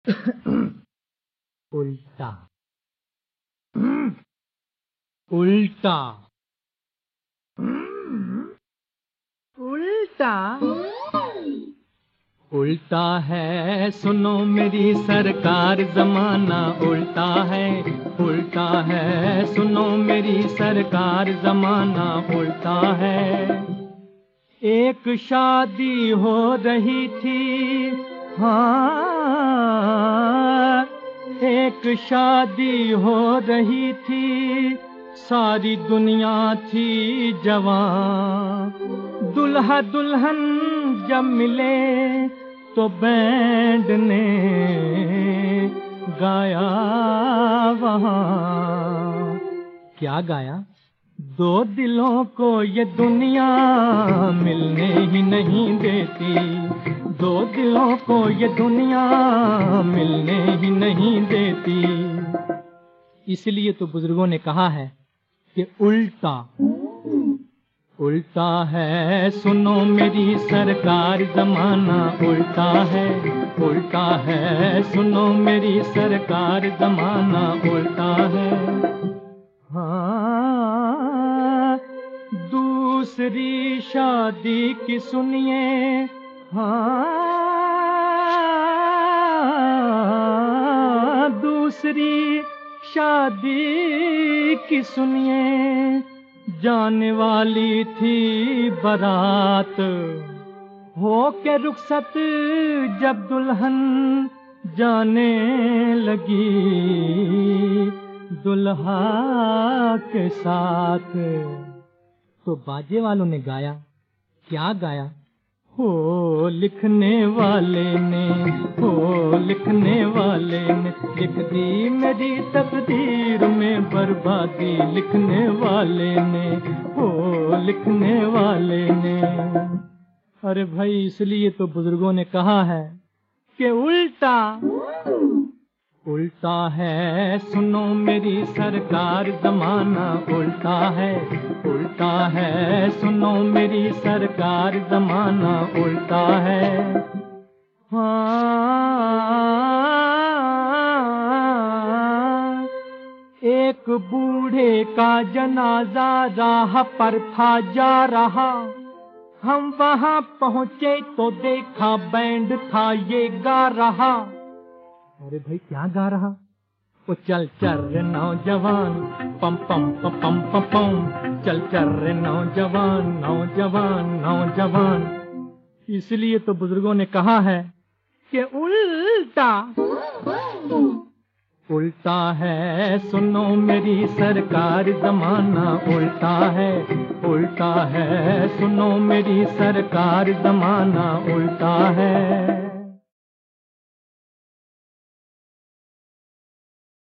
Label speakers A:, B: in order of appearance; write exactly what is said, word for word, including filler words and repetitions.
A: उल्टा उल्टा उल्टा उल्टा है, सुनो मेरी सरकार, जमाना उल्टा है। उल्टा है, सुनो मेरी सरकार, जमाना उल्टा है। एक शादी हो रही थी, हाँ, एक शादी हो रही थी, सारी दुनिया थी जवां। दुल्हा दुल्हन जब मिले तो बैंड ने गाया वहाँ। क्या गाया? दो दिलों को ये दुनिया मिलने ही नहीं देती, दो दिलों को ये दुनिया मिलने ही नहीं देती। इसलिए तो बुजुर्गों ने कहा है कि उल्टा उल्टा है, सुनो मेरी सरकार, जमाना उल्टा है। उल्टा है, सुनो मेरी सरकार, जमाना उल्टा है। हाँ, दूसरी शादी की सुनिए, हाँ, दूसरी शादी की सुनिए। जाने वाली थी बारात, हो के रुखसत जब दुल्हन जाने लगी दुल्हा के साथ, तो बाजे वालों ने गाया। क्या गाया? हो लिखने वाले ने, हो लिखने वाले ने लिख दी मेरी तकदीर में बर्बादी। लिखने वाले ने, हो लिखने वाले ने। अरे भाई, इसलिए तो बुजुर्गों ने कहा है कि उल्टा उल्टा है, सुनो मेरी सरकार, जमाना उल्टा है। उल्टा है, सुनो मेरी सरकार, जमाना उल्टा है। हाँ, एक बूढ़े का जनाजा राह पर था जा रहा, हम वहां पहुंचे तो देखा बैंड था ये गा रहा। अरे भाई, क्या गा रहा? वो चल चल रे नौजवान, पम पम पम पम पम पम, चल चल रे नौजवान, नौजवान, नौजवान। इसलिए तो बुजुर्गों ने कहा है कि उल्टा उल्टा है, सुनो मेरी सरकार, जमाना उल्टा है। उल्टा है, सुनो मेरी सरकार, जमाना उल्टा है।